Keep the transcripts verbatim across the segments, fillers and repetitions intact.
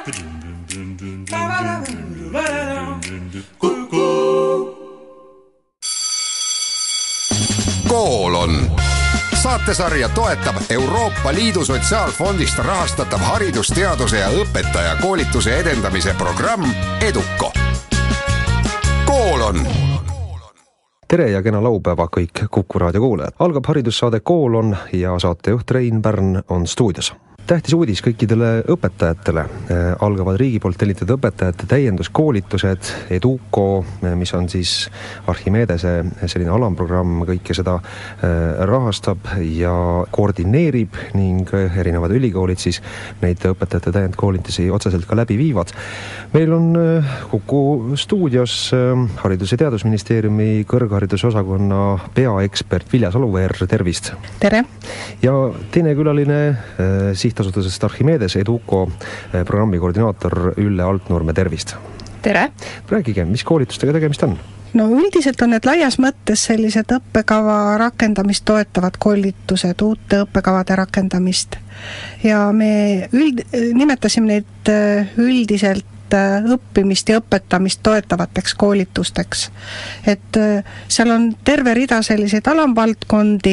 Kool on. Saatesarja toetab Euroopa Liidu Sotsiaalfondist rahastatav haridusteaduse ja õpetaja koolituse edendamise programm EDUCO. Kool on. Tere ja kena laupäeva kõik Kuku raadio kuulajad. Algab haridussaade Kool on ja saatejuht Rein Pärn on stuudios. Tähtis uudis kõikidele õpetajatele. Algavad riigi poolt tellitud õpetajate täienduskoolitused EDUCO, mis on siis Archimedese selline alamprogramm, kõike seda rahastab ja koordineerib ning erinevad ülikoolid siis neid õpetajate täiendkoolitusi otseselt ka läbi viivad. Meil on Kuku stuudios Haridus- ja Teadusministeeriumi kõrgharidusosakonna peaekspert Vilja Saluveer, tervist! Tere! Ja teine külaline sihtasutusest Archimedes EDUCO programmi koordinaator Ülle Altnurme, tervist! Tere! Rääkige, mis koolitustega tegemist on? No üldiselt on need laias mõttes sellised õppekava rakendamist toetavad koolitused, uute õppekavade rakendamist. Ja me üld, nimetasime neid üldiselt õppimist ja õpetamist toetavateks koolitusteks. Et seal on terve rida selliseid alamvaldkondi,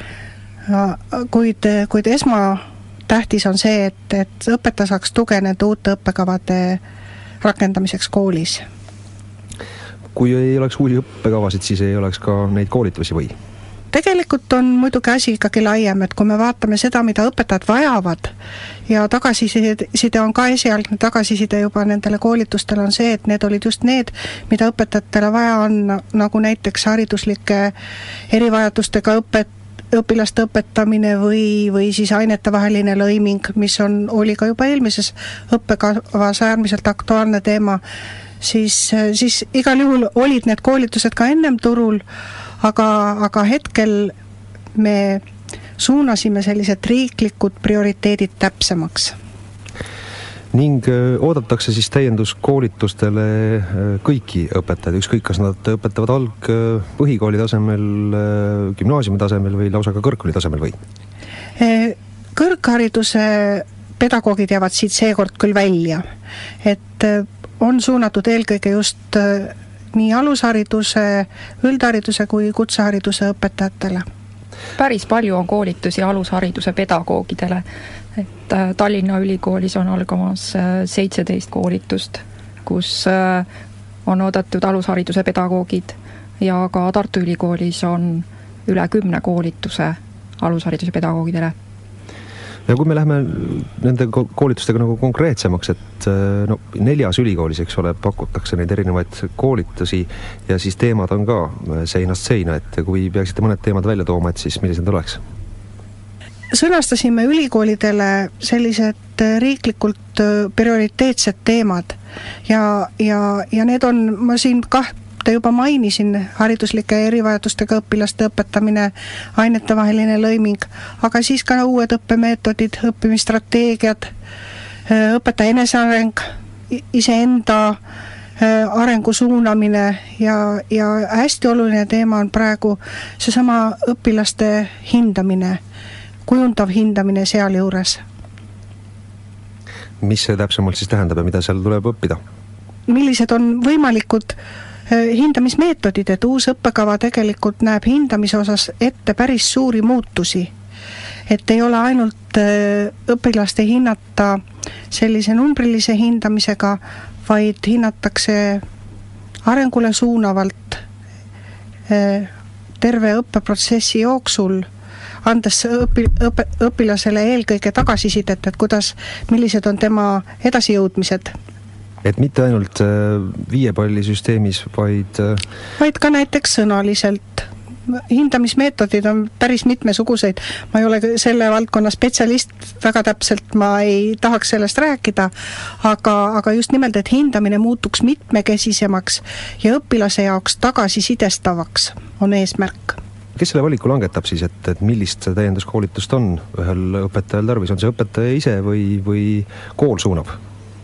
kuid, kuid esma tähtis on see, et, et õpetaja saaks tugeneda uute õppekavade rakendamiseks koolis. Kui ei oleks uusi õppekavasid, siis ei oleks ka neid koolitusi või? Tegelikult on muidugi asi ikkagi laiem, et kui me vaatame seda, mida õpetajad vajavad ja tagasiside on ka esialgne tagasiside juba nendele koolitustele on see, et need olid just need, mida õpetajatele vaja on, nagu näiteks hariduslike erivajadustega õpet, õpilaste õpetamine või, või siis ainetevaheline lõiming, mis on, oli ka juba eelmises õppekavas äärmiselt aktuaalne teema, siis, siis igal juhul olid need koolitused ka ennem turul, aga, aga hetkel me suunasime sellised riiklikud prioriteedid täpsemaks. Ning oodatakse siis täienduskoolitustele kõiki õpetajaid, ükskõik kas nad õpetavad alg põhikooli tasemel, gümnaasiumi tasemel või lausa ka kõrgkooli tasemel või? Kõrghariduse pedagoogid jäävad siit seekord küll välja, et on suunatud eelkõige just nii alushariduse, üldhariduse kui kutsehariduse õpetajatele. Päris palju on koolitusi alushariduse pedagoogidele, et Tallinna Ülikoolis on algamas seitseteist koolitust, kus on oodatud alushariduse pedagoogid ja ka Tartu Ülikoolis on üle kümne koolituse alushariduse pedagoogidele. Ja kui me läheme nende koolitustega nagu konkreetsemaks, et no, neljas ülikoolis, eks ole, pakutakse neid erinevaid koolitusi ja siis teemad on ka seinast seina, et kui peaksite mõned teemad välja tooma, et siis millised oleks? Sõnastasime ülikoolidele sellised riiklikult prioriteetsed teemad ja, ja, ja need on, ma siin kah juba mainisin, hariduslike erivajadustega õpilaste õpetamine, ainetevaheline lõiming, aga siis ka uued õppemeetodid, õppimisstrateegiad, õpetaja eneseareng, iseenda arengu suunamine ja, ja hästi oluline teema on praegu seesama õpilaste hindamine, kujundav hindamine seal juures. Mis see täpsemalt siis tähendab ja mida seal tuleb õppida? Millised on võimalikud hindamismeetodid, et uus õppekava tegelikult näeb hindamise osas ette päris suuri muutusi. Et ei ole ainult õpilaste hinnata sellise numbrilise hindamisega, vaid hinnatakse arengule suunavalt terve õppeprotsessi jooksul, andes õpi, õpe, õpilasele eelkõige tagasisidet, et kuidas, millised on tema edasijõudmised. Et mitte ainult viiepallisüsteemis, vaid... vaid ka näiteks sõnaliselt. Hindamismeetodid on päris mitmesuguseid. Ma ei ole selle valdkonna spetsialist, väga täpselt ma ei tahaks sellest rääkida, aga, aga just nimelt, et hindamine muutuks mitmekesisemaks ja õpilase jaoks tagasisidestavaks on eesmärk. Kes selle valiku langetab siis, et, et millist täienduskoolitust on ühel õpetajal tarvis? On see õpetaja ise või, või kool suunab?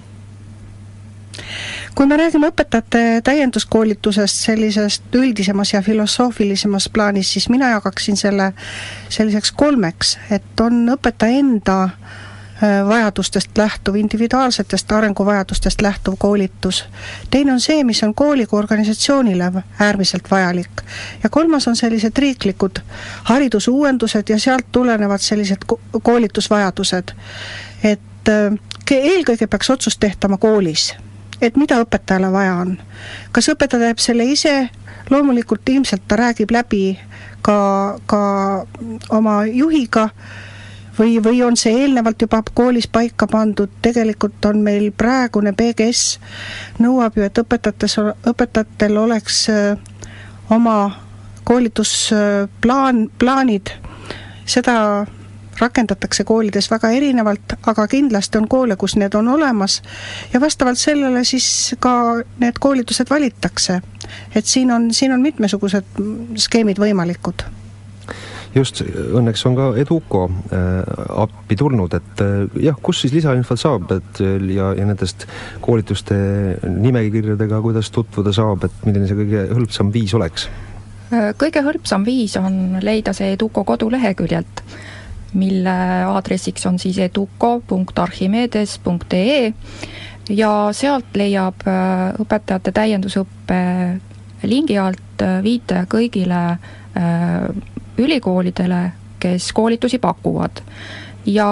Kui me räägime õpetajate täienduskoolitusest sellisest üldisemas ja filosoofilisemas plaanis, siis mina jagaksin selle selliseks kolmeks, et on õpetaja enda vajadustest lähtuv, individuaalsetest arenguvajadustest lähtuv koolitus. Teine on see, mis on kooli kui organisatsioonile äärmiselt vajalik. Ja kolmas on sellised riiklikud haridusuuendused ja sealt tulenevad sellised koolitusvajadused. Et eelkõige peaks otsust tehtama koolis, et mida õpetajale vaja on. Kas õpetaja teeb selle ise? Loomulikult ilmselt ta räägib läbi ka, ka oma juhiga või, või on see eelnevalt juba koolis paika pandud. Tegelikult on meil praegune B G S nõuab ju, et õpetajates, õpetajatel oleks oma koolitusplaan, plaanid. Seda rakendatakse koolides väga erinevalt, aga kindlasti on koole, kus need on olemas ja vastavalt sellele siis ka need koolitused valitakse. Et siin on, siin on mitmesugused skeemid võimalikud. Just, õnneks on ka Educo äh, appi tulnud, et äh, jah, kus siis lisainfot saab et, ja, ja nendest koolituste nimekirjadega, kuidas tutvuda saab, et milline see kõige hõlpsam viis oleks? Kõige hõlpsam viis on leida see Educo koduleheküljelt, mille aadressiks on siis educo punkt archimedes punkt ee ja sealt leiab õpetajate täiendusõppe lingi alt viite kõigile ülikoolidele, kes koolitusi pakuvad. Ja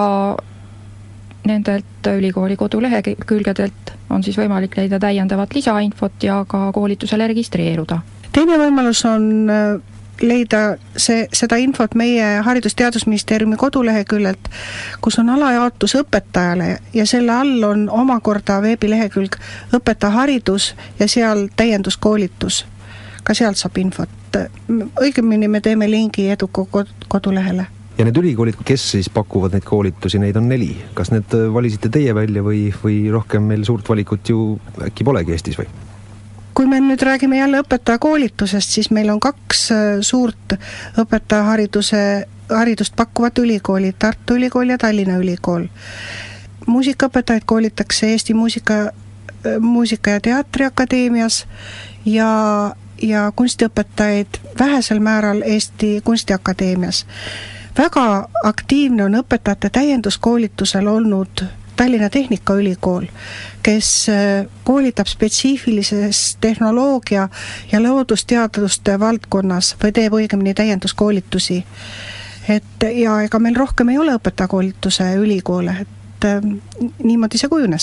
nendelt ülikooli kodulehekülgedelt on siis võimalik leida täiendavat lisainfot ja ka koolitusele registreeruda. Teine võimalus on leida see, seda infot meie Haridus- ja Teadusministeeriumi koduleheküljelt, kus on alajaotus õpetajale ja selle all on omakorda veebilehekülg õpetajaharidus ja seal täienduskoolitus. Ka sealt saab infot. Õigemini me teeme lingi Educo kodulehele. Ja need ülikoolid, kes siis pakuvad neid koolitusi, neid on neli. Kas need valisite teie välja või, või rohkem meil suurt valikut ju äkki polegi Eestis või? Kui me nüüd räägime jälle õpetajakoolitusest, siis meil on kaks suurt õpetajahariduse, haridust pakkuvat ülikooli, Tartu Ülikool ja Tallinna Ülikool. Muusikaõpetajaid koolitakse Eesti Muusika, muusika- ja teatriakadeemias ja, ja kunstiõpetajaid vähesel määral Eesti Kunstiakadeemias. Väga aktiivne on õpetajate täienduskoolitusel olnud Tallinna Tehnikaülikool, kes koolitab spetsiifilises tehnoloogia ja loodusteaduste valdkonnas või teeb õigemini täienduskoolitusi. Et, ja ega meil rohkem ei ole õpetajakoolituse ülikoole, et niimoodi see kujunes.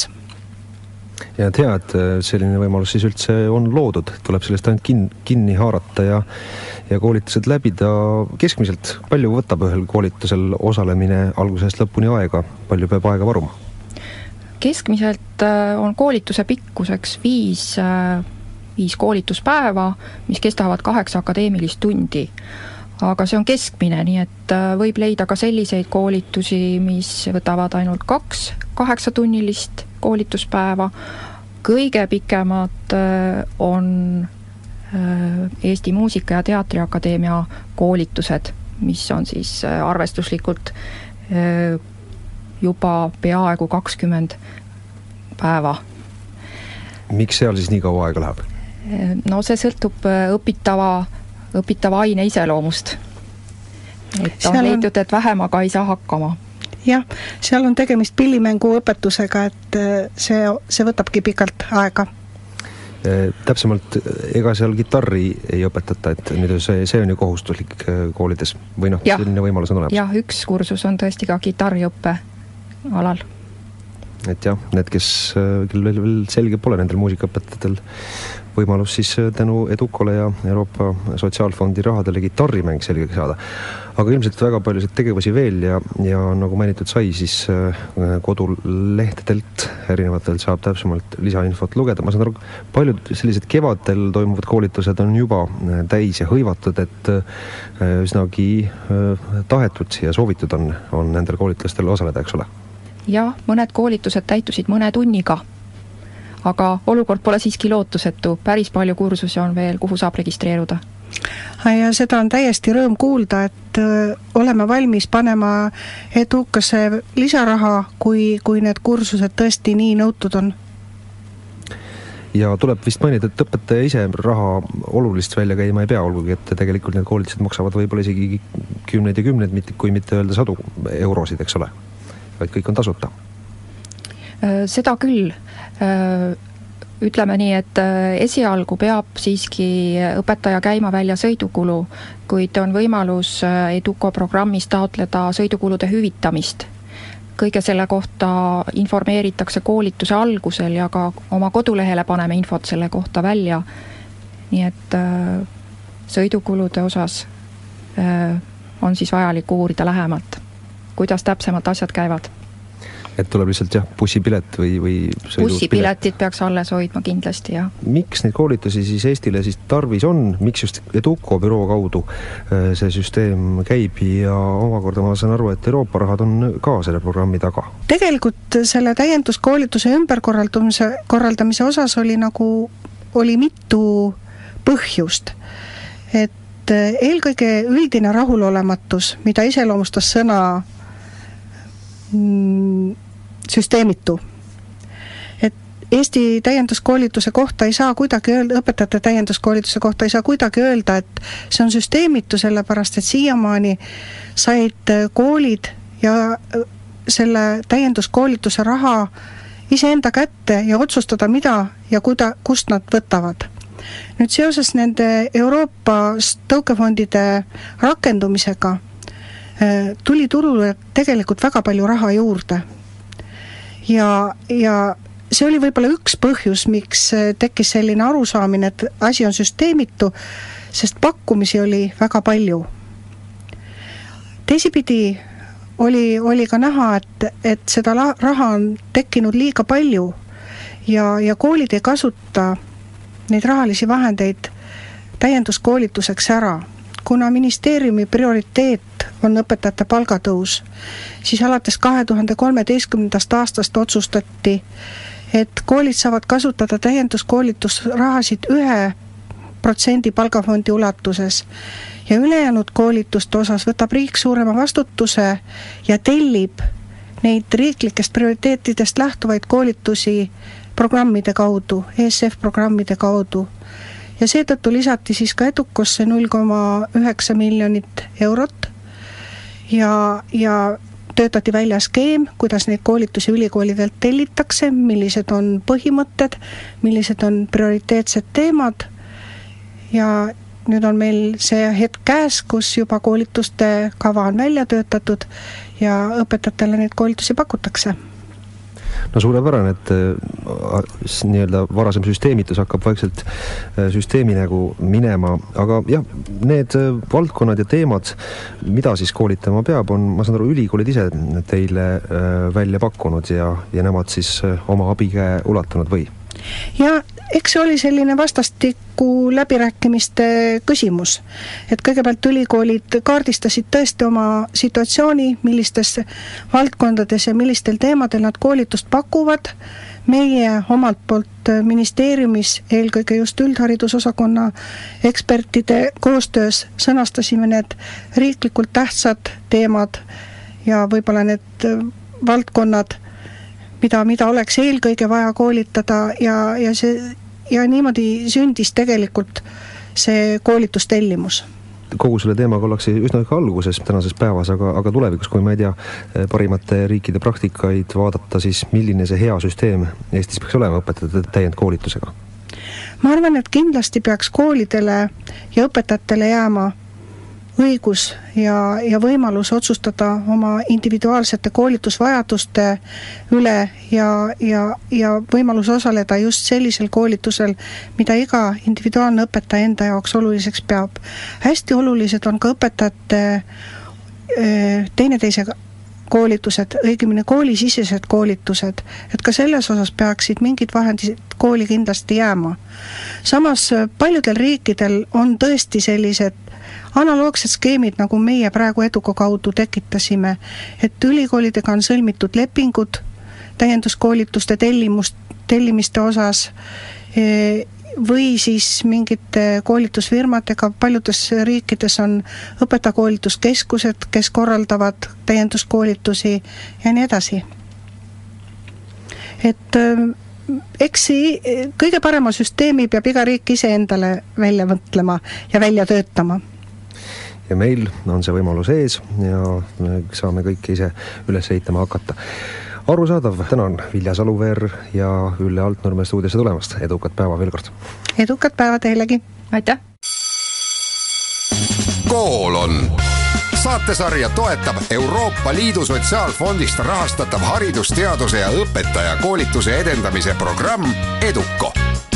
Ja tea, et selline võimalus siis üldse on loodud, tuleb sellest ainult kin, kinni haarata ja, ja koolitused läbida. Keskmiselt palju võtab ühel koolitusel osalemine algusest lõpuni aega, palju peab aega varuma? Keskmiselt on koolituse pikkuseks viis, viis koolituspäeva, mis kestavad kaheksa akadeemilist tundi. Aga see on keskmine, nii et võib leida ka selliseid koolitusi, mis võtavad ainult kaks kaheksatunnilist koolituspäeva. Kõige pikemad on Eesti Muusika- ja Teatriakadeemia koolitused, mis on siis arvestuslikult juba peaaegu kakskümmend päeva. Miks seal siis nii kaua aega läheb? No see sõltub õpitava, õpitava aine iseloomust. Et on leitud, et vähem aga ei saa hakkama. Jah, seal on tegemist pillimängu õpetusega, et see, see võtabki pikalt aega. Täpsemalt, ega seal gitarri ei õpetata, et nüüd see, see on ju kohustuslik koolides või noh, selline võimalus on olemas? Jah, üks kursus on tõesti ka gitarriõppe alal. Et jah, need, kes küll veel, veel selge pole nendel muusikaõpetajatel võimalus siis tänu Educole ja Euroopa Sotsiaalfondi rahadele gitarrimäng selgeks saada. Aga ilmselt väga paljusid tegevusi veel ja, ja nagu mainitud sai, siis kodulehtedelt erinevatelt saab täpsemalt lisainfot lugeda. Ma saan aru, paljud sellised kevadel toimuvad koolitused on juba täis ja hõivatud, et üsnagi tahetud ja soovitud on, on nendel koolitustel osaleda, eks ole? Jah, mõned koolitused täitusid mõne tunniga, aga olukord pole siiski lootusetu, päris palju kursusi on veel, kuhu saab registreeruda. Ja seda on täiesti rõõm kuulda, et oleme valmis panema Educasse lisaraha, kui, kui need kursused tõesti nii nõutud on. Ja tuleb vist mainida, et õpetaja ise raha olulist välja käima ei pea, olgugi, et tegelikult need koolitused maksavad võib-olla isegi kümneid ja kümneid, kui mitte öelda sadu eurosid, eks ole. vaid kõik on tasuta? Seda küll. Ütleme nii, et esialgu peab siiski õpetaja käima välja sõidukulu, kuid on võimalus Educo programmis taotleda sõidukulude hüvitamist. Kõige selle kohta informeeritakse koolituse algusel ja ka oma kodulehele paneme infot selle kohta välja. Nii et sõidukulude osas on siis vajalik uurida lähemalt, kuidas täpsemalt asjad käivad. Et tuleb lihtsalt jah, bussipilet või, või bussipiletid peaks alles hoidma kindlasti, jah. Miks neid koolitusi siis Eestile siis tarvis on? Miks just Educo büroo kaudu see süsteem käib ja omakorda ma saan aru, et Euroopa rahad on ka selle programmi taga? Tegelikult selle täienduskoolituse ümberkorraldamise korraldamise osas oli nagu oli mitu põhjust. Et eelkõige üldine rahulolematus, mida iseloomustas sõna süsteemitu. Et Eesti täienduskoolituse kohta ei saa kuidagi öelda, õpetajate täienduskoolituse kohta ei saa kuidagi öelda, et see on süsteemitu, sellepärast et siiamaani said koolid ja selle täienduskoolituse raha iseenda kätte ja otsustada, mida ja kuda, kust nad võtavad. Nüüd seoses nende Euroopa tõukefondide rakendumisega tuli turule tegelikult väga palju raha juurde. Ja, ja see oli võib-olla üks põhjus, miks tekkis selline arusaamine, et asi on süsteemitu, sest pakkumisi oli väga palju. Teisipidi oli, oli ka näha, et, et seda raha on tekkinud liiga palju ja, ja koolid ei kasuta neid rahalisi vahendeid täienduskoolituseks ära. Kuna ministeeriumi prioriteet on õpetajate palgatõus, siis alates kahe tuhande kolmeteistkümnendast aastast otsustati, et koolid saavad kasutada täienduskoolitusrahasid ühe protsendi palgafondi ulatuses ja ülejäänud koolituste osas võtab riik suurema vastutuse ja tellib neid riiklikest prioriteetidest lähtuvaid koolitusi programmide kaudu, E S F programmide kaudu. Ja seetõttu lisati siis ka Educosse null koma üheksa miljonit eurot ja, ja töötati välja skeem, kuidas neid koolitusi ülikoolidelt tellitakse, millised on põhimõtted, millised on prioriteetsed teemad ja nüüd on meil see hetk käes, kus juba koolituste kava on välja töötatud ja õpetajatele neid koolitusi pakutakse. No suurepärane, et nii-öelda varasem süsteemitus hakkab vaikselt süsteemi nagu minema, aga jah, need valdkonnad ja teemad, mida siis koolitama peab, on, ma saan aru, ülikoolid ise teile välja pakkunud ja, ja nemad siis oma abikäe ulatanud või? Ja eks see oli selline vastastikku läbirääkimiste küsimus, et kõigepealt ülikoolid kaardistasid tõesti oma situatsiooni, millistes valdkondades ja millistel teemadel nad koolitust pakuvad. Meie omalt poolt ministeeriumis, eelkõige just üldharidusosakonna ekspertide koostöös sõnastasime need riiklikult tähtsad teemad ja võib-olla need valdkonnad, mida, mida oleks eelkõige vaja koolitada ja, ja, see, ja niimoodi sündis tegelikult see koolitustellimus. Kogu selle teemaga ollakse üsna ka alguses tänases päevas, aga, aga tulevikus, kui ma ei tea parimate riikide praktikaid vaadata, siis milline see hea süsteem Eestis peaks olema õpetajate täiendkoolitusega? Ma arvan, et kindlasti peaks koolidele ja õpetajatele jääma õigus ja, ja võimalus otsustada oma individuaalsete koolitusvajaduste üle ja, ja, ja võimalus osaleda just sellisel koolitusel, mida iga individuaalne õpetaja enda jaoks oluliseks peab. Hästi olulised on ka õpetajate teineteise koolitused, õigemini koolisisesed koolitused, et ka selles osas peaksid mingid vahendid kooli kindlasti jääma. Samas paljudel riikidel on tõesti sellised analoogsed skeemid, nagu meie praegu Educo kaudu tekitasime, et ülikoolidega on sõlmitud lepingud täienduskoolituste tellimust, tellimiste osas või siis mingite koolitusfirmadega. Paljudes riikides on õpetajakoolituskeskused, kes korraldavad täienduskoolitusi ja nii edasi. Et eks kõige parema süsteemi peab iga riik ise endale välja mõtlema ja välja töötama. ja meil on see võimalus ees ja me saame kõike ise üles ehitama hakata. Arusaadav, tänan Vilja Saluveer ja Ülle Altnurme stuudiosse tulemast. Edukat päeva veel kord. Edukat päeva teilegi. Aitäh! Koolon. Saatesarja toetab Euroopa Liidu Sotsiaalfondist rahastatav haridusteaduse ja õpetaja koolituse edendamise programm EDUCO.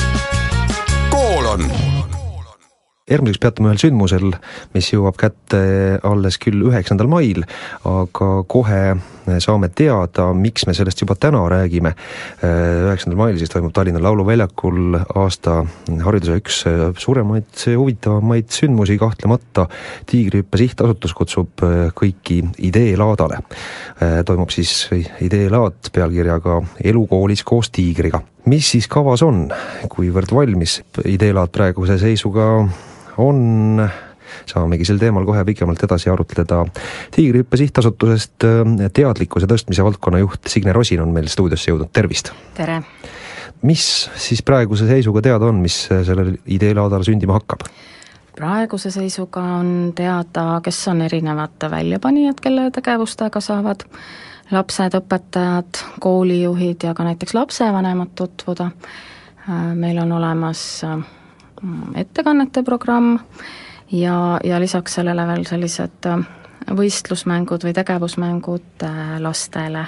Koolon. Järgmiseks peatume ühel sündmusel, mis jõuab kätte alles küll üheksandal mail, aga kohe saame teada, miks me sellest juba täna räägime. üheksandal mail siis toimub Tallinna Lauluväljakul aasta hariduse üks suuremaid huvitavamaid sündmusi kahtlemata. Tiigrihüppe sihtasutus kutsub kõiki ideelaadale. Toimub siis ideelaad pealkirjaga Elukoolis koos tiigriga. Mis siis kavas on, kuivõrd valmis ideelaad praeguse seisuga on, saamegi sel teemal kohe pikemalt edasi arutleda. Tiigrihüppe sihtasutusest teadlikkuse tõstmise valdkonna juht Signe Rosin on meil stuudiosse jõudnud. Tervist! Tere! Mis siis praeguse seisuga teada on, mis sellel ideelaadal sündima hakkab? Praeguse seisuga on teada, kes on erinevate väljapanijad, kelle tegevustega saavad lapsed, õpetajad, koolijuhid ja ka näiteks lapsevanemad tutvuda. Meil on olemas ettekannete programm ja, ja lisaks sellele veel sellised võistlusmängud või tegevusmängud lastele.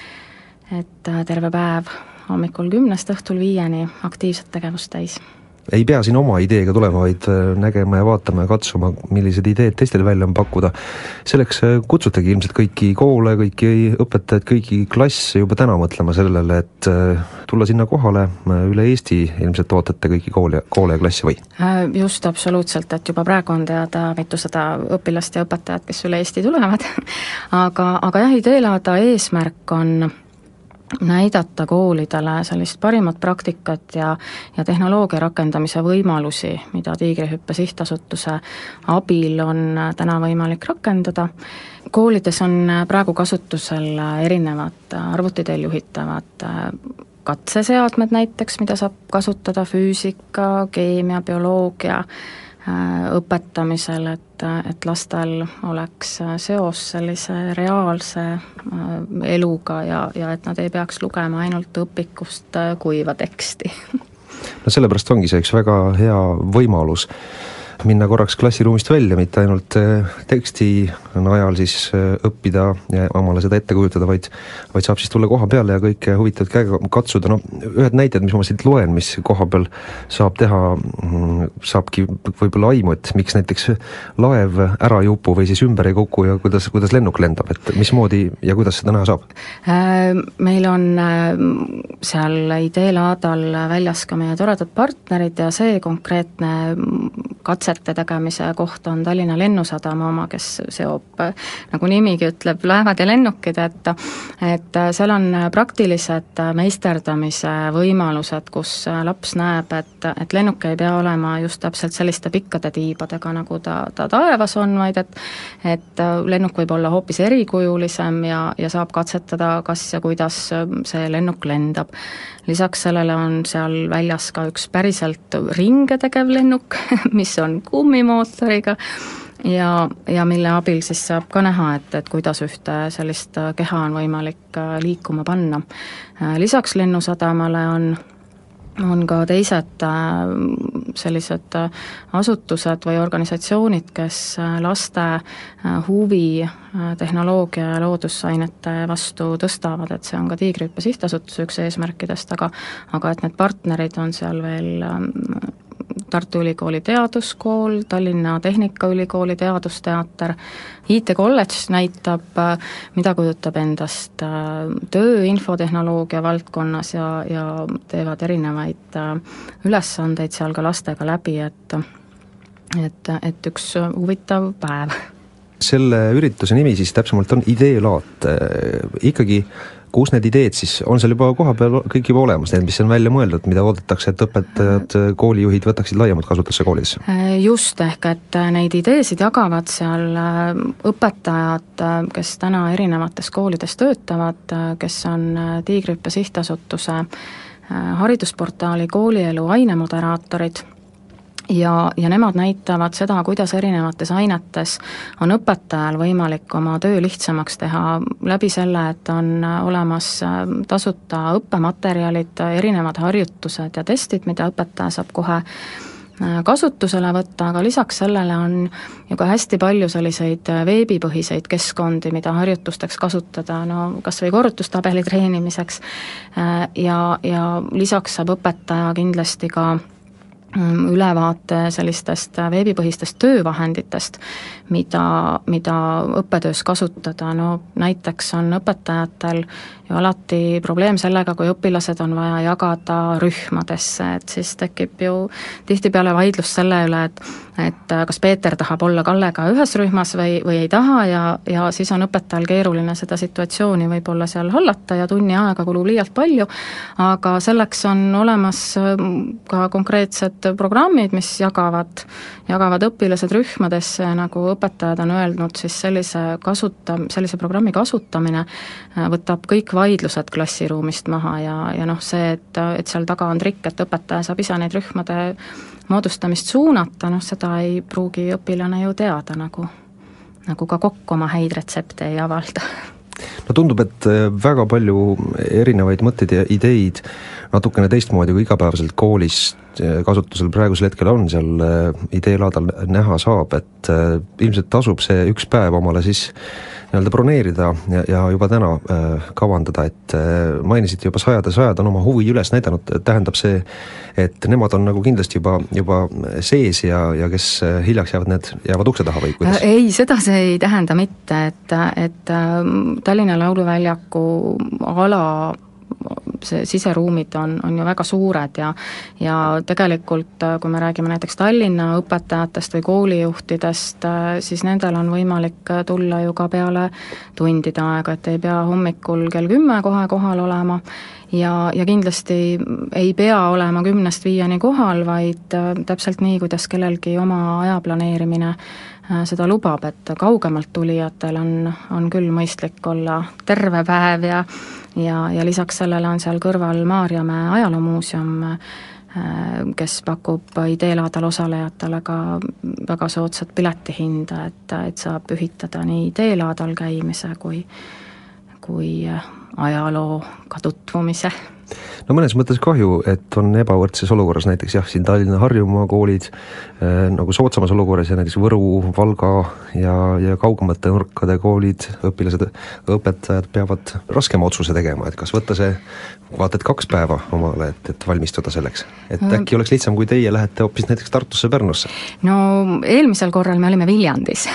Et terve päev hommikul kümnest õhtul viieni aktiivset tegevust täis. Ei pea siin oma ideega tulema, vaid nägema ja vaatama ja katsuma, millised ideed teistele välja on pakkuda. Selleks kutsutagi ilmselt kõiki koole, kõiki õpetajad, kõiki klasse juba täna mõtlema sellele, et tulla sinna kohale üle Eesti. Ilmselt ootate kõiki koole, koole ja klassi või? Just absoluutselt, et juba praegu on teada mitusada õpilast ja õpetajad, kes üle Eesti tulevad. aga, aga jah, ideelaada eesmärk on näidata koolidele sellist parimat praktikat ja, ja tehnoloogia rakendamise võimalusi, mida Tiigrihüppe sihtasutuse abil on täna võimalik rakendada. Koolides on praegu kasutusel erinevad arvutiteel juhitavad katseseadmed näiteks, mida saab kasutada füüsika, keemia, bioloogia õpetamisel, et, et lastel oleks seos sellise reaalse eluga ja, ja et nad ei peaks lugema ainult õpikust kuiva teksti. No sellepärast ongi see üks väga hea võimalus minna korraks klassiruumist välja, mitte ainult teksti najal siis õppida ja omale seda ette kujutada, vaid, vaid saab siis tulla koha peale ja kõike huvitavat käega katsuda. No, ühed näited, mis ma siit loen, mis koha peal saab teha, saabki võib-olla aimu, et miks näiteks laev ära ei upu või siis ümber ei kuku ja kuidas, kuidas lennuk lendab, et mismoodi ja kuidas seda näha saab? Meil on seal ideelaadal väljas ka meie toredad partnerid ja see konkreetne katsete tegemise koht on Tallinna Lennusadama oma, kes seob, nagu nimigi ütleb, laevad ja lennukid, et, et seal on praktilised meisterdamise võimalused, kus laps näeb, et, et lennuk ei pea olema just täpselt selliste pikkade tiibadega, nagu ta, ta taevas on, vaid et, et lennuk võib olla hoopis erikujulisem ja, ja saab katsetada, kas ja kuidas see lennuk lendab. Lisaks sellele on seal väljas ka üks päriselt ringe tegev lennuk, mis on kummimootoriga ja, ja mille abil siis saab ka näha, et, et kuidas ühte sellist keha on võimalik liikuma panna. Lisaks Lennusadamale on on ka teised sellised asutused või organisatsioonid, kes laste huvi tehnoloogia ja loodusainete vastu tõstavad, et see on ka Tiigrihüppe sihtasutuse üks eesmärkidest, aga, aga et need partnerid on seal veel Tartu Ülikooli teaduskool, Tallinna Tehnikaülikooli teadusteater, I T College näitab, mida kujutab endast töö infotehnoloogia valdkonnas ja, ja teevad erinevaid ülesandeid seal ka lastega läbi, et, et, et üks huvitav päev. Selle ürituse nimi siis täpsemalt on ideelaat. Ikkagi kus need ideed siis, on seal juba koha peal kõik juba olemas, need, mis on välja mõeldud, mida oodatakse, et õpetajad, koolijuhid võtaksid laiemalt kasutusse koolides? Just, ehk et neid ideesid jagavad seal õpetajad, kes täna erinevates koolides töötavad, kes on Tiigrihüppe sihtasutuse haridusportaali koolielu ainemoderaatorid ja, ja nemad näitavad seda, kuidas erinevates ainetes on õpetajal võimalik oma töö lihtsamaks teha läbi selle, et on olemas tasuta õppematerjalid, erinevad harjutused ja testid, mida õpetaja saab kohe kasutusele võtta, aga lisaks sellele on ju ka hästi palju selliseid veebipõhiseid keskkondi, mida harjutusteks kasutada, no kas või korrutustabeli treenimiseks ja, ja lisaks saab õpetaja kindlasti ka ülevaate sellistest veebipõhistest töövahenditest, mida, mida õppetöös kasutada, no näiteks on õpetajatel ju alati probleem sellega, kui õpilased on vaja jagada rühmadesse, et siis tekib ju tihtipeale vaidlus selle üle, et et kas Peeter tahab olla Kallega ühes rühmas või, või ei taha ja, ja siis on õpetajal keeruline seda situatsiooni võib-olla seal hallata ja tunni aega kulub liialt palju, aga selleks on olemas ka konkreetsed programmid, mis jagavad, jagavad õpilased rühmadesse, nagu õpetajad on öelnud, siis sellise kasuta, sellise programmi kasutamine võtab kõik vaidlused klassiruumist maha ja, ja noh, see, et, et seal taga on trikk, et õpetaja saab ise neid rühmade moodustamist suunata, noh seda ei pruugi õpilane ju teada, nagu, nagu ka kokk oma häid retsepte ei avalda. No tundub, et väga palju erinevaid mõtteid ja ideid natukene teistmoodi kui igapäevaselt koolis kasutusel praegusel hetkel on, seal ideelaadal näha saab, et ilmselt tasub see üks päev omale siis nii-öelda broneerida ja, ja juba täna äh, kavandada, et äh, mainisite juba sajad ja sajad on oma huvi üles näidanud, tähendab see, et nemad on nagu kindlasti juba, juba sees ja, ja kes hiljaks jäävad, need jäävad ukse taha või kuidas? Ei, seda see ei tähenda mitte, et, et Tallinna Lauluväljaku ala see siseruumid on, on ju väga suured ja ja tegelikult, kui me räägime näiteks Tallinna õpetajatest või koolijuhtidest, siis nendel on võimalik tulla ju ka peale tundide aega, et ei pea hommikul kell kümme kohe kohal olema ja, ja kindlasti ei pea olema kümnest viieni kohal, vaid täpselt nii, kuidas kellelgi oma aja planeerimine seda lubab, et kaugemalt tulijatel on, on küll mõistlik olla terve päev ja ja, ja lisaks sellele on seal kõrval Maarjamäe ajaloomuuseum, kes pakub ideelaadal osalejatele ka väga soodsat piletihinda, et, et saab ühitada nii ideelaadal käimise kui, kui ajalooga tutvumise. No mõnes mõttes kahju, et on ebavõrdses olukorras näiteks jah, siin Tallinna Harjumaa koolid äh, nagu soodsamas olukorras ja näiteks Võru, Valga ja, ja kaugemate nurkade koolid, õpilased, õpetajad peavad raskema otsuse tegema, et kas võtta see vaata et kaks päeva omale, et, et valmistuda selleks. Et mm. äkki oleks lihtsam, kui teie lähete hoopis näiteks Tartusse, Pärnusse? No eelmisel korral me olime Viljandis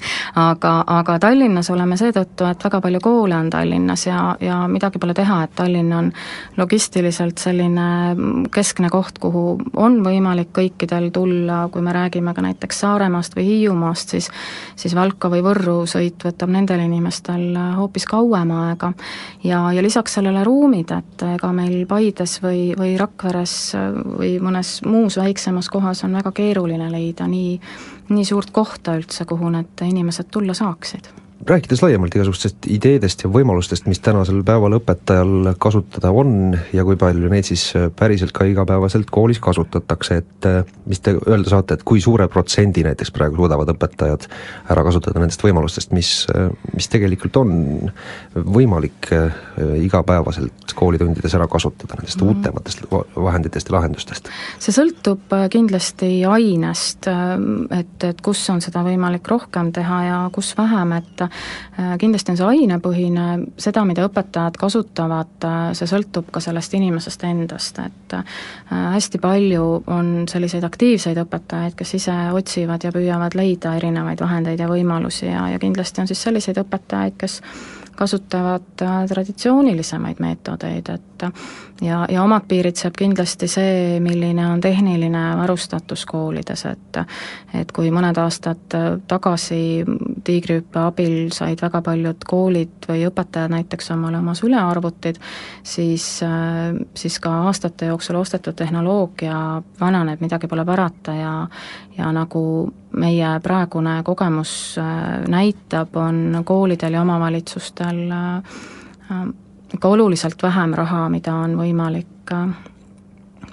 aga, aga Tallinnas oleme seetõttu, et väga palju koole on Tallinnas ja, ja midagi pole teha, et Tallinn on logistiliselt selline keskne koht, kuhu on võimalik kõikidel tulla, kui me räägime ka näiteks Saaremaast või Hiiumaast, siis, siis Valka või Võrru sõit võtab nendel inimestel hoopis kauem aega ja, ja lisaks sellele ruumid, et ega meil Paides või, või Rakveres või mõnes muus väiksemas kohas on väga keeruline leida nii, nii suurt kohta üldse, kuhu need inimesed tulla saaksid. Rääkides laiemalt igasugustest ideedest ja võimalustest, mis tänasel päeval õpetajal kasutada on ja kui palju neid siis päriselt ka igapäevaselt koolis kasutatakse, et mis te öelda saate, et kui suure protsendi näiteks praegu suudavad õpetajad ära kasutada nendest võimalustest, mis, mis tegelikult on võimalik igapäevaselt koolitundides ära kasutada, nendest mm. uutematest vahenditest ja lahendustest? See sõltub kindlasti ainest, et, et kus on seda võimalik rohkem teha ja kus vähem, et kindlasti on see ainepõhine, seda, mida õpetajad kasutavad, see sõltub ka sellest inimesest endast, et hästi palju on selliseid aktiivseid õpetajaid, kes ise otsivad ja püüavad leida erinevaid vahendeid ja võimalusi ja, ja kindlasti on siis selliseid õpetajaid, kes kasutavad traditsioonilisemaid meetodeid, et ja, ja omad piirid saab kindlasti see, milline on tehniline varustatus koolides, et et kui mõned aastad tagasi Tiigrihüppe abil said väga paljud koolid või õpetajad näiteks omale oma sülearvutid, siis, siis ka aastate jooksul ostetud tehnoloogia vananeb, midagi pole parata ja, ja nagu meie praegune kogemus näitab, on koolidel ja omavalitsustel ikka oluliselt vähem raha, mida on võimalik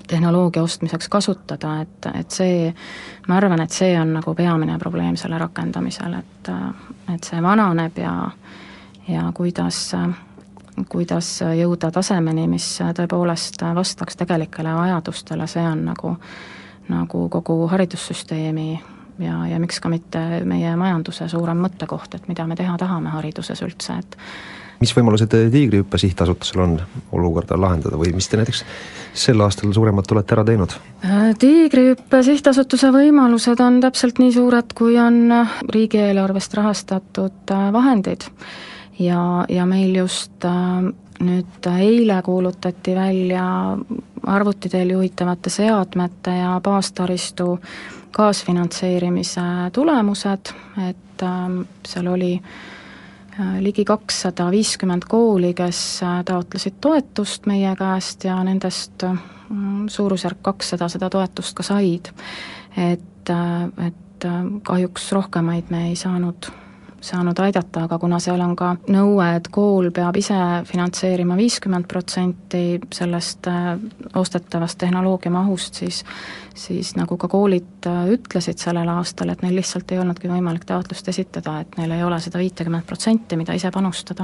tehnoloogia ostmiseks kasutada, et, et see, ma arvan, et see on nagu peamine probleem selle rakendamisel, et, et see vananeb ja, ja kuidas kuidas jõuda tasemeni, mis tõepoolest vastaks tegelikele vajadustele, see on nagu, nagu kogu haridussüsteemi ja, ja miks ka mitte meie majanduse suurem mõttekoht, et mida me teha tahame hariduses üldse, et mis võimalused Tiigrihüppe sihtasutusel on olukorda lahendada või mis te näiteks sel aastal suuremat olete ära teinud? Tiigrihüppe sihtasutuse võimalused on täpselt nii suured, kui on riigieelarvest rahastatud vahendid. Ja, ja meil just äh, nüüd eile kuulutati välja arvutiteel juhitavate seadmete ja baastaristu kaasfinantseerimise tulemused, et äh, seal oli äh, ligi kakssada viiskümmend kooli, kes äh, taotlesid toetust meie käest ja nendest äh, suurusjärk kakssada seda toetust ka said. Et, äh, et äh, kahjuks rohkemaid me ei saanud saanud aidata, aga kuna seal on ka nõue, et kool peab ise finantseerima viiskümmend protsenti sellest ostetavast tehnoloogia mahust, siis, siis nagu ka koolid ütlesid sellel aastal, et neil lihtsalt ei olnudki võimalik taotlust esitada, et neil ei ole seda viitekümmet protsenti, mida ise panustada.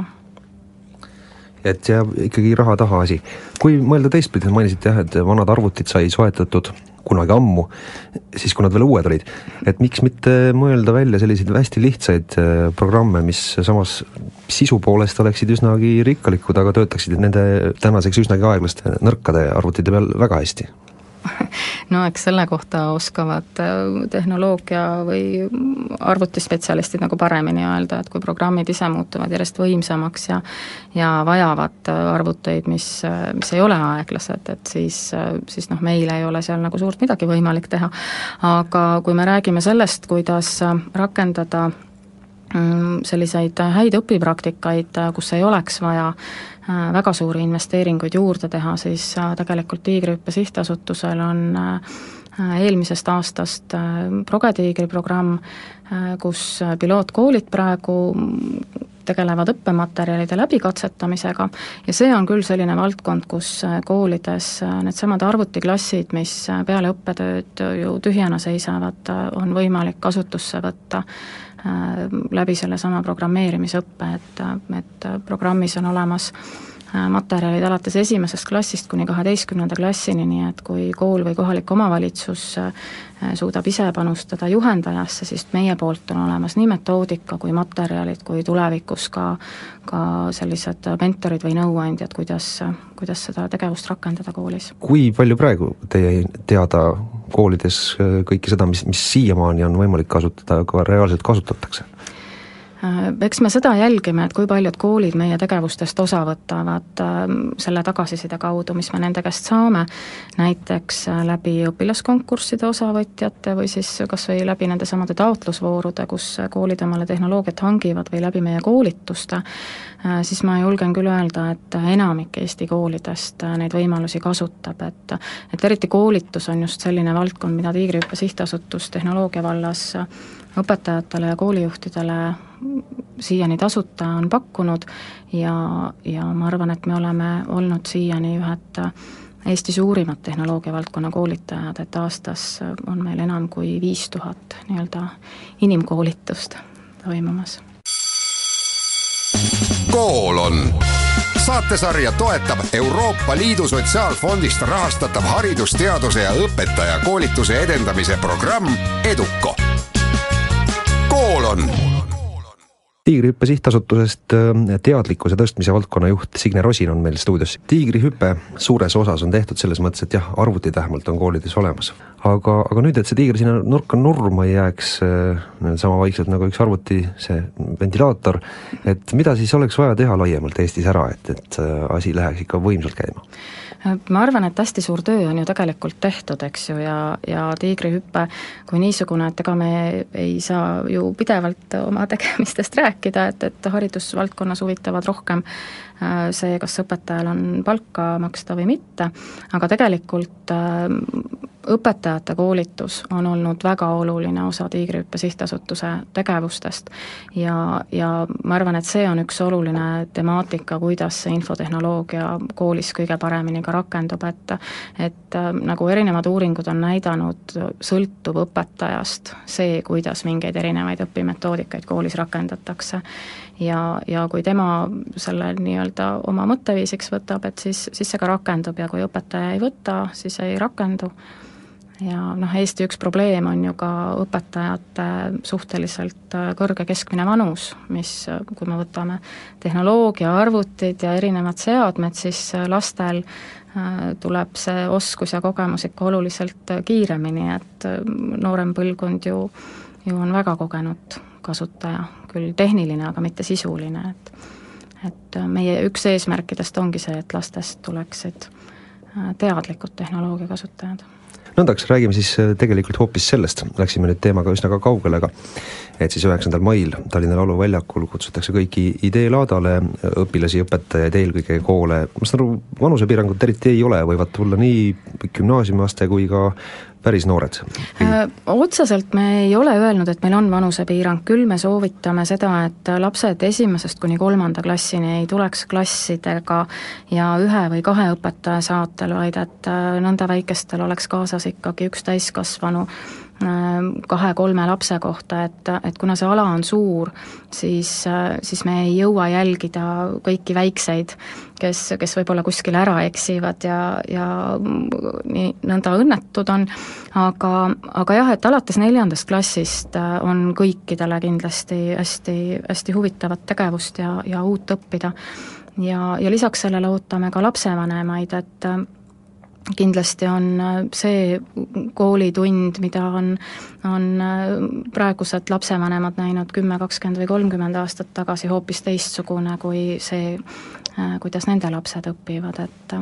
Et jääb ikkagi raha taha asi. Kui mõelda teistpidi, mainisite jah, et vanad arvutid sai soetatud kunagi ammu, siis kui nad veel uued olid, et miks mitte mõelda välja selliseid hästi lihtsaid programme, mis samas sisu poolest oleksid üsnagi rikkalikud, aga töötaksid nende tänaseks üsnagi aeglaste nõrkade arvutite peal väga hästi? No eks selle kohta oskavad tehnoloogia või arvutispetsialistid nagu paremini öelda, et kui programmid ise muutuvad järjest võimsamaks ja, ja vajavad arvuteid, mis, mis ei ole aeglased, et siis, siis noh, meil ei ole seal nagu suurt midagi võimalik teha. Aga kui me räägime sellest, kuidas rakendada selliseid häid õpipraktikaid, kus ei oleks vaja väga suuri investeeringuid juurde teha, siis tegelikult Tiigrihüppe sihtasutusel on eelmisest aastast Progetiigri programm, kus pilootkoolid praegu tegelevad õppematerjalide läbikatsetamisega ja see on küll selline valdkond, kus koolides needsamad arvutiklassid, mis peale õppetööd ju tühjana seisavad, on võimalik kasutusse võtta läbi selle sama programmeerimisõppe, et, et programmis on olemas materjalid alates esimesest klassist kuni kaheteistkümnenda klassini, nii et kui kool või kohalik omavalitsus suudab ise panustada juhendajasse, siis meie poolt on olemas nii metoodika kui materjalid, kui tulevikus ka, ka sellised mentorid või nõuandjad, kuidas, kuidas seda tegevust rakendada koolis. Kui palju praegu teie teada koolides kõike seda, mis, mis siiamaani on võimalik kasutada, aga reaalselt kasutatakse? Eks me seda jälgime, et kui paljud koolid meie tegevustest osa võtavad selle tagasiside kaudu, mis me nende käest saame, näiteks läbi õpilaskonkursside osavõtjate või siis kas või läbi nende samade taotlusvoorude, kus koolid omale tehnoloogiat hangivad või läbi meie koolituste, siis ma julgen küll öelda, et enamik Eesti koolidest neid võimalusi kasutab, et, et eriti koolitus on just selline valdkond, mida Tiigrihüppe sihtasutus tehnoloogia vallas õpetajatele ja koolijuhtidele siiani tasuta on pakkunud ja, ja ma arvan, et me oleme olnud siiani ühed Eesti suurimad tehnoloogia valdkonna koolitajad, et aastas on meil enam kui viis tuhat nii-öelda inimkoolitust toimumas. Kool on. Saatesarja toetab Euroopa Liidu Sotsiaalfondist rahastatav haridusteaduse ja õpetaja koolituse edendamise programm EDUCO. Kool on. Tiigrihüppe sihtasutusest teadlikkuse tõstmise valdkonna juht Signe Rosin on meil stuudios. Tiigrihüppe suures osas on tehtud selles mõttes, et jah, arvutid vähemalt on koolides olemas. Aga, aga nüüd, et see tiigri sinna nurka nurma ei jääks sama vaikselt nagu üks arvuti, see ventilaator, et mida siis oleks vaja teha laiemalt Eestis ära, et, et asi läheks ikka võimsalt käima? Ma arvan, et hästi suur töö on ju tegelikult tehtud, eks ju, ja, ja Tiigrihüppe kui niisugune, et ega me ei saa ju pidevalt oma tegemistest rääkida, et, et haridusvaldkonnas huvitavad rohkem see, kas õpetajal on palka maksta või mitte, aga tegelikult õpetajate koolitus on olnud väga oluline osa Tiigrihüppe Sihtasutuse tegevustest ja, ja ma arvan, et see on üks oluline temaatika, kuidas see infotehnoloogia koolis kõige paremini ka rakendub, et et nagu erinevad uuringud on näidanud, sõltub õpetajast see, kuidas mingeid erinevaid õpimetoodikaid koolis rakendatakse. Ja, ja kui tema selle nii-öelda oma mõtteviisiks võtab, et siis, siis see ka rakendub ja kui õpetaja ei võta, siis ei rakendu. Ja noh, Eesti üks probleem on ju ka õpetajate suhteliselt kõrge keskmine vanus, mis, kui me võtame tehnoloogia, arvutid ja erinevad seadmed, siis lastel tuleb see oskus ja kogemus ikka oluliselt kiiremini, et noorem põlvkond ju, ju on väga kogenud kasutaja, küll tehniline, aga mitte sisuline, et et meie üks eesmärkidest ongi see, et lastest tuleksid teadlikud tehnoloogia kasutajad. Nõndaks, räägime siis tegelikult hoopis sellest, läksime nüüd teemaga üsna ka kaugele, aga et siis üheksandal mail Tallinna Lauluväljakul kutsutakse kõiki ideelaadale õpilasi, õpetajaid, eelkõige koole. Ma saan aru, vanusepiirangut eriti ei ole, võivad tulla nii gümnaasiumiaste kui ka päris noored? Otseselt me ei ole öelnud, et meil on vanusepiirang, küll me soovitame seda, et lapsed esimesest kuni kolmanda klassini ei tuleks klassidega ja ühe või kahe õpetaja saatel, vaid et nõnda väikestel oleks kaasas ikkagi üks täiskasvanu kahe-kolme lapse kohta, et, et kuna see ala on suur, siis, siis me ei jõua jälgida kõiki väikseid, kes, kes võib-olla kuskil ära eksivad ja, ja nii nõnda õnnetud on, aga, aga jah, et alates neljandast klassist on kõikidele kindlasti hästi, hästi huvitavat tegevust ja, ja uut õppida. Ja, ja lisaks sellele ootame ka lapsevanemaid, et kindlasti on see koolitund, mida on, on praegused lapsevanemad näinud kümme, kakskümmend või kolmkümmend aastat tagasi hoopis teistsugune kui see, kuidas nende lapsed õpivad, et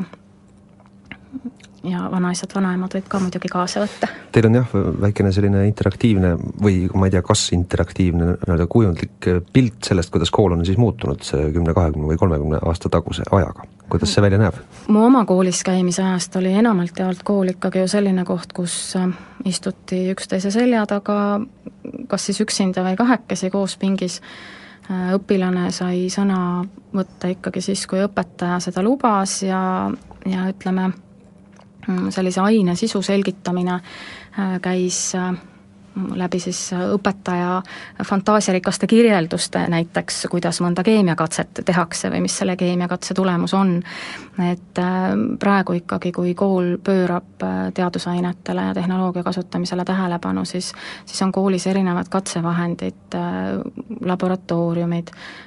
ja vanaisad, vanaemad võib ka muidugi kaasa võtta. Teil on jah, väikene selline interaktiivne või ma ei tea, kas interaktiivne nii-öelda kujundlik pilt sellest, kuidas kool on siis muutunud see kümne, kahekümne või kolmekümne aasta taguse ajaga. Kuidas see välja näeb? Mu oma koolis käimise ajast oli enamalt jaolt kool ikkagi ju selline koht, kus istuti üksteise selja taga, kas siis üksinda või kahekesi koos pingis. Õpilane sai sõna võtta ikkagi siis, kui õpetaja seda lubas ja, ja ütleme, sellise aine sisu selgitamine käis läbi siis õpetaja fantaasiarikaste kirjelduste näiteks, kuidas mõnda keemiakatset tehakse või mis selle keemiakatse tulemus on. Et praegu ikkagi, kui kool pöörab teadusainetele ja tehnoloogia kasutamisele tähelepanu, siis, siis on koolis erinevad katsevahendid, laboratooriumid,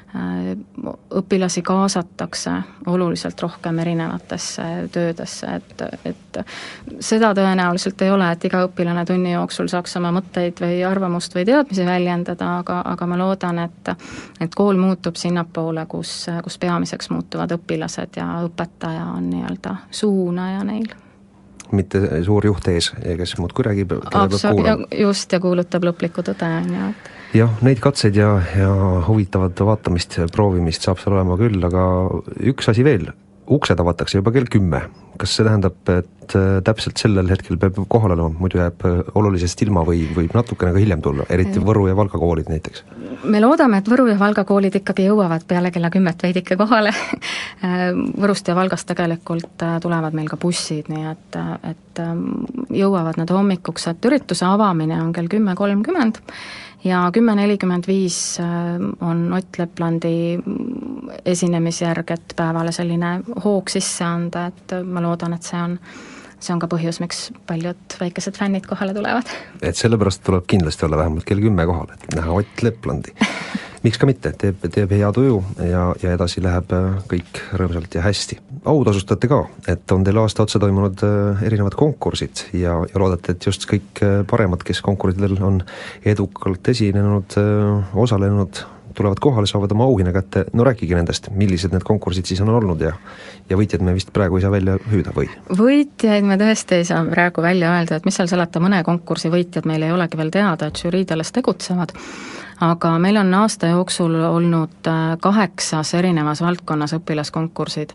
õpilasi kaasatakse oluliselt rohkem erinevatesse töödesse, et, et seda tõenäoliselt ei ole, et iga õpilane tunni jooksul saaks oma mõtteid või arvamust või teadmisi väljendada, aga, aga ma loodan, et, et kool muutub sinnapoole, kus, kus peamiseks muutuvad õpilased ja õpetaja on nii-öelda suunaja neil. Mitte suur juht ees, kes muudkui räägib, keda peab kuulama. Just, ja kuulutab lõplikku tõde, on ju, et jah, neid katseid ja, ja huvitavat vaatamist, proovimist saab seal olema küll, aga üks asi veel, uksed avatakse juba kell kümme. Kas see tähendab, et täpselt sellel hetkel peab kohal olema, muidu jääb olulisest ilma või võib natukene ka hiljem tulla, eriti Võru ja Valga koolid näiteks? Me loodame, et Võru ja Valga koolid ikkagi jõuavad peale kella kümmet veidike kohale. Võrust ja Valgast tegelikult tulevad meil ka bussid, nii et, et jõuavad nad hommikuks, et ürituse avamine on kell kümme kolmkümmend ja kümme nelikümmend viis on Ott Leplandi esinemisjärg, et päevale selline hoog sisse anda, et ma loodan, et see on, see on ka põhjus, miks paljud väikesed fännid kohale tulevad. Et sellepärast tuleb kindlasti olla vähemalt kell kümme kohal, et näha Ott Leplandi. Miks ka mitte, teeb, teeb hea tuju ja, ja edasi läheb kõik rõõmsalt ja hästi. Autasustate ka, et on teil aasta otsa toimunud erinevad konkursid ja, ja loodate, et just kõik paremad, kes konkursidel on edukalt esinenud, osalenud, tulevad kohale, saavad oma auhinna kätte. No rääkige nendest, millised need konkursid siis on olnud ja, ja võitjad me vist praegu ei saa välja hüüda või? Võitjaid me tõesti ei saa praegu välja öelda, et mis seal salata, mõne konkursi võitjad meil ei olegi veel teada, et žüriid alles tegutsevad. aga meil on aasta jooksul olnud kaheksas erinevas valdkonnas õpilaskonkursid,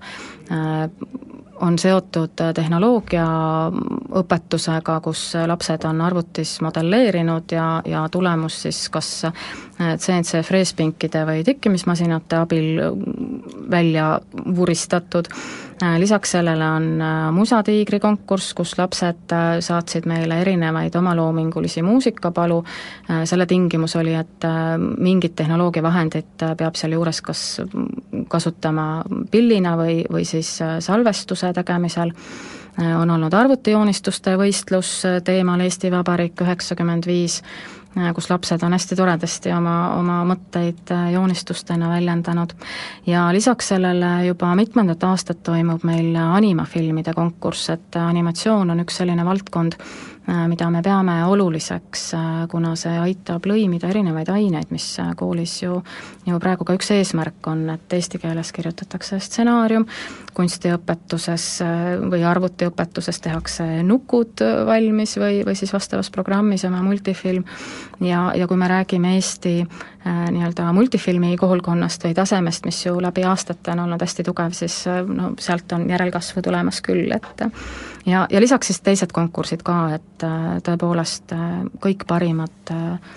on seotud tehnoloogia õpetusega, kus lapsed on arvutis modelleerinud ja, ja tulemus siis kas C N C freespinkide või tikkimismasinate abil välja vuristatud. Lisaks sellele on musatiigri konkurss, kus lapsed saatsid meile erinevaid omaloomingulisi muusikapalu. Selle tingimus oli, et mingid tehnoloogiavahendid peab seal juures kas kasutama pillina või, või siis salvestuse tegemisel. On olnud arvutijoonistuste võistlus teemal Eesti Vabariik üheksakümmend viis, kus lapsed on hästi toredasti oma, oma mõtteid joonistustena väljendanud. Ja lisaks sellele juba mitmendat aastat toimub meil animafilmide konkurss, et animatsioon on üks selline valdkond, mida me peame oluliseks, kuna see aitab lõimida erinevaid aineid, mis koolis ju, ju praegu ka üks eesmärk on, et eesti keeles kirjutatakse stsenaarium, kunstiõpetuses või arvutiõpetuses tehakse nukud valmis või, või siis vastavas programmis oma multifilm ja, ja kui me räägime Eesti äh, nii-öelda multifilmi koolkonnast või tasemest, mis ju läbi aastate on olnud hästi tugev, siis no, sealt on järelkasvu tulemas küll, et ja, ja lisaks siis teised konkursid ka, et tõepoolest kõik parimad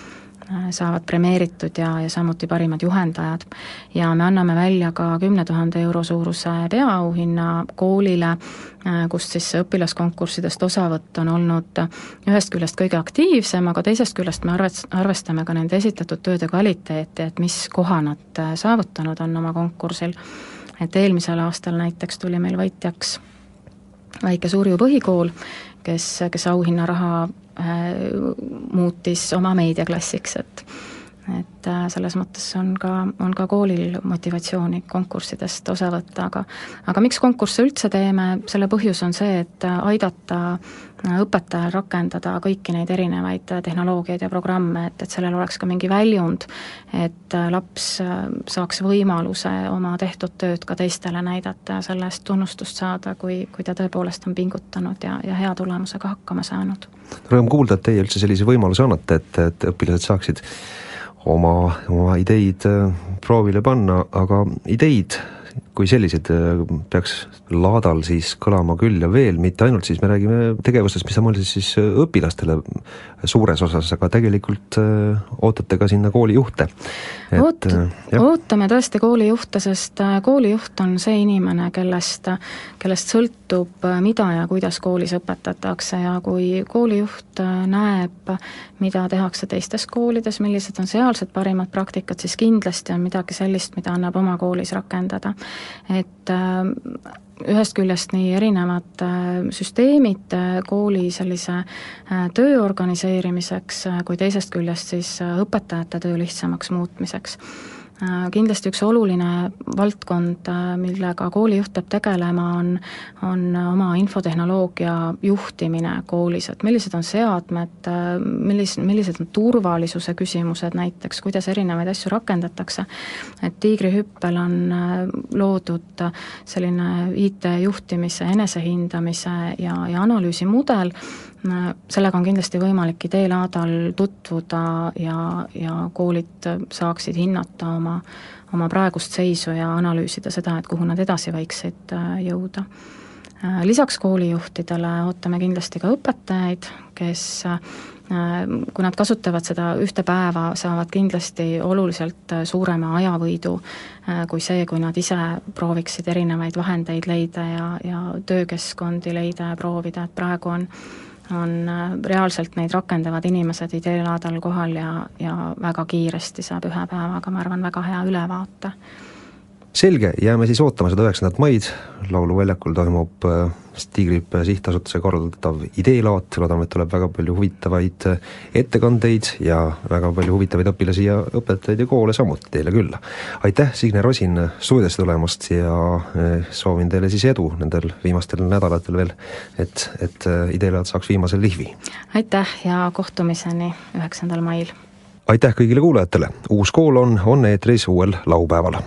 saavad premeeritud ja, ja samuti parimad juhendajad ja me anname välja ka kümne tuhande euro suuruse peaauhinna koolile, kus siis õpilaskonkurssidest osavõtt on olnud ühest küljest kõige aktiivsem, aga teisest küljest me arvestame ka nende esitatud tööde kvaliteeti, et mis koha nad saavutanud on oma konkursil. Et eelmisel aastal näiteks tuli meil võitjaks Väike Suurju põhikool, kes, kes auhinnaraha äh, muutis oma meediaklassiks, et, et äh, selles mõttes on ka, on ka koolil motivatsiooni konkurssidest osa võtta, aga, aga miks konkursse üldse teeme, selle põhjus on see, et aidata õpetajal rakendada kõiki neid erinevaid tehnoloogiaid ja programme, et, et sellel oleks ka mingi väljund, et laps saaks võimaluse oma tehtud tööd ka teistele näidata ja selle eest tunnustust saada, kui, kui ta tõepoolest on pingutanud ja, ja hea tulemusega hakkama saanud. Rõõm kuulda, et teie üldse sellise võimaluse annate, et, et õpilased saaksid oma, oma ideid proovile panna, aga ideid kui sellised peaks laadal siis kõlama küll ja veel, mitte ainult siis me räägime tegevustest, mis on mõeldud siis õpilastele suures osas, aga tegelikult ootate ka sinna koolijuhte. Oot, ootame tõesti koolijuhte, sest koolijuht on see inimene, kellest, kellest sõltub, mida ja kuidas koolis õpetatakse ja kui koolijuht näeb, mida tehakse teistes koolides, millised on sealsed parimad praktikad, siis kindlasti on midagi sellist, mida annab oma koolis rakendada. Et ühest küljest nii erinevad süsteemid kooli sellise töö organiseerimiseks, kui teisest küljest siis õpetajate töö lihtsamaks muutmiseks. Kindlasti üks oluline valdkond, millega koolijuht peab tegelema, on, on oma infotehnoloogia juhtimine koolis, et millised on seadmed, millis, millised on turvalisuse küsimused näiteks, kuidas erinevaid asju rakendatakse. Et Tiigrihüppel on loodud selline I T juhtimise, enesehindamise ja, ja analüüsi mudel. Sellega on kindlasti võimalik ideelaadal tutvuda ja, ja koolid saaksid hinnata oma, oma praegust seisu ja analüüsida seda, et kuhu nad edasi võiksid jõuda. Lisaks koolijuhtidele ootame kindlasti ka õpetajaid, kes kui nad kasutavad seda ühte päeva, saavad kindlasti oluliselt suurema ajavõidu kui see, kui nad ise prooviksid erinevaid vahendeid leida ja, ja töökeskkondi leida ja proovida, et praegu on on reaalselt neid rakendavad inimesed ideelaadal kohal ja, ja väga kiiresti saab ühe päevaga, ma arvan, väga hea ülevaate. Selge, jääme siis ootama seda üheksandat maid, lauluväljakul toimub Tiigrihüppe sihtasutuse korraldatav ideelaat, loodame, et tuleb väga palju huvitavaid ettekandeid ja väga palju huvitavaid õpilasi ja õpetajaid ja koole samuti teile külla. Aitäh, Signe Rosin, stuudiosse tulemast ja soovin teile siis edu nendel viimastel nädalatel veel, et, et ideelaat saaks viimasel lihvi. Aitäh ja kohtumiseni üheksandal mail. Aitäh kõigile kuulajatele, uus kool on, on eetris uuel laupäeval.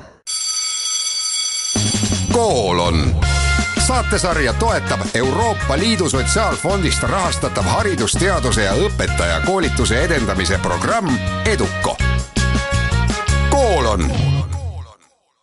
Kool on. Saatesarja toetab Euroopa Liidu Sotsiaalfondist rahastatav haridusteaduse ja õpetaja koolituse edendamise programm EDUCO. koolon